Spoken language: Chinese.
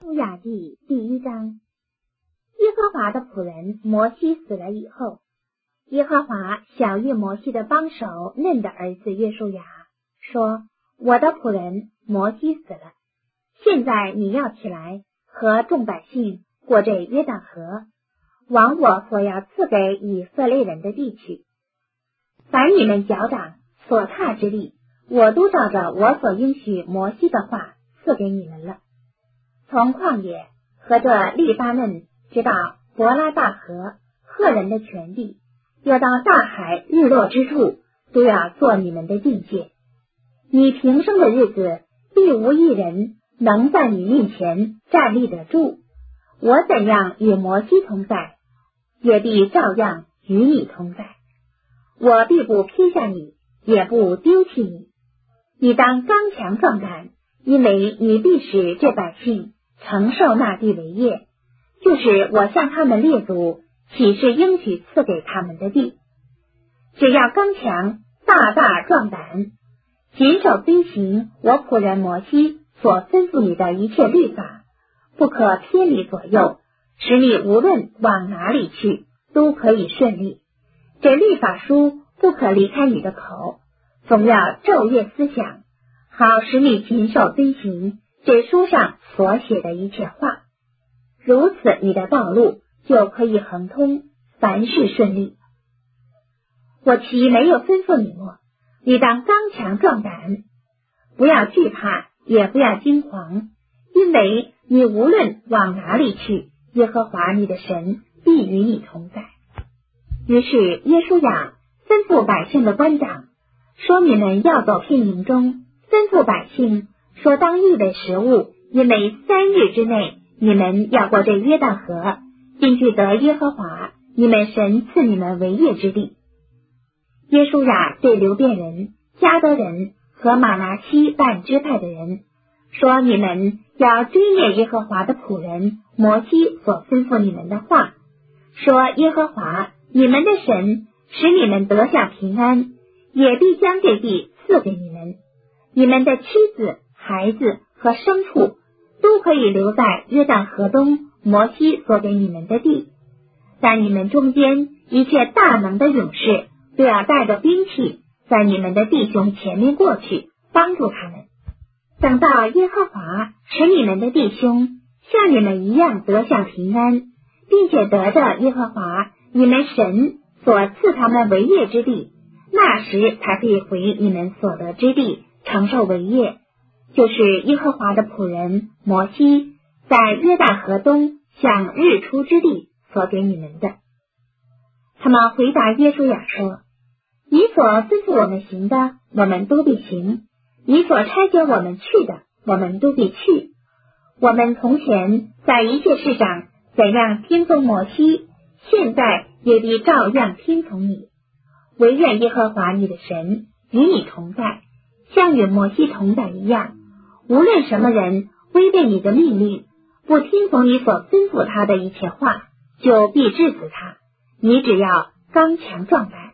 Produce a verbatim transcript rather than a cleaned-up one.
出雅记第一章。耶和华的仆人摩西死了以后，耶和华晓谕摩西的帮手嫩的儿子约书亚说：我的仆人摩西死了，现在你要起来，和众百姓过这约旦河，往我所要赐给以色列人的地去。凡你们脚掌所踏之地，我都照着我所应许摩西的话赐给你们了。从旷野和这利巴嫩直到伯拉大河，赫人的全地，又到大海日落之处，都要做你们的境界。你平生的日子，必无一人能在你面前站立得住。我怎样与摩西同在，也必照样与你同在。我必不撇下你，也不丢弃你。你当刚强壮胆，因为你必使这百姓承受那地为业，就是我向他们列祖起誓应许赐给他们的地。只要刚强，大大壮胆，谨守遵行我仆人摩西所吩咐你的一切律法，不可偏离左右，使你无论往哪里去都可以顺利。这律法书不可离开你的口，总要昼夜思想，好使你谨守遵行这书上所写的一切话。如此你的道路就可以亨通，凡事顺利。我岂没有吩咐你么？你当刚强壮胆，不要惧怕，也不要惊惶，因为你无论往哪里去，耶和华你的神必与你同在。于是约书亚吩咐百姓的官长说：你们要走遍营中，吩咐百姓说，当预备食物，因为三日之内你们要过这约旦河，进去得耶和华你们神赐你们为业之地。约书亚对流便人、迦得人和玛拿西半支派的人说：你们要追念耶和华的仆人摩西所吩咐你们的话，说耶和华你们的神使你们得享平安，也必将这地赐给你们。你们的妻子、孩子和牲畜都可以留在约旦河东摩西所给你们的地，但你们中间一切大能的勇士都要带着兵器，在你们的弟兄前面过去，帮助他们。等到耶和华使你们的弟兄像你们一样得享平安，并且得着耶和华你们神所赐他们为业之地，那时才可以回你们所得之地，承受为业，就是耶和华的仆人摩西在约旦河东向日出之地所给你们的。他们回答约书亚说：你所吩咐我们行的，我们都必行；你所差遣我们去的，我们都必去。我们从前在一切事上怎样听从摩西，现在也必照样听从你。惟愿耶和华你的神与你同在，像与摩西同在一样。无论什么人违背你的命令，不听从你所吩咐他的一切话，就必治死他。你只要刚强壮胆。